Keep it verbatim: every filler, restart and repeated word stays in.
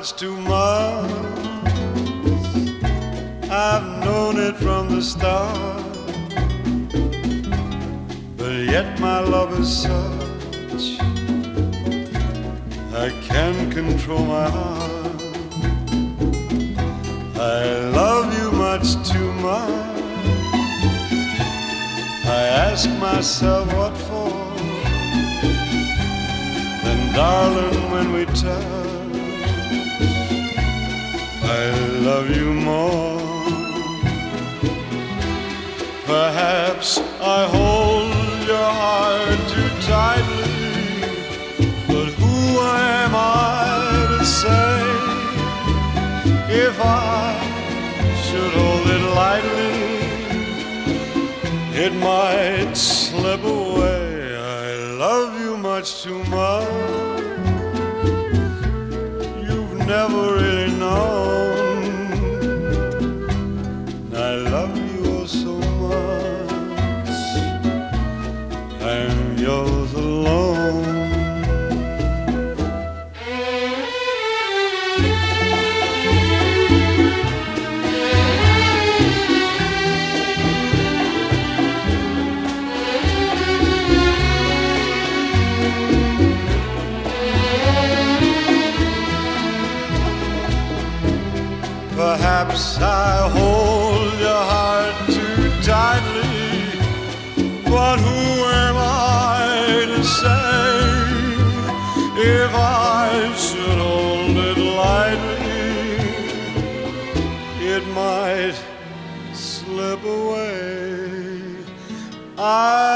much too much. I've known it from the start, but yet my love is such I can't control my heart. I love you much too much. I ask myself what for. Then darling, when we touch, I love you more. Perhaps I hold your heart too tightly, but who am I to say? If I should hold it lightly, it might slip away. I love you much too much. You've never really known. I love you oh so much. I'm yours alone. Perhaps I hold your heart too tightly, but who am I to say? If I should hold it lightly, it might slip away. I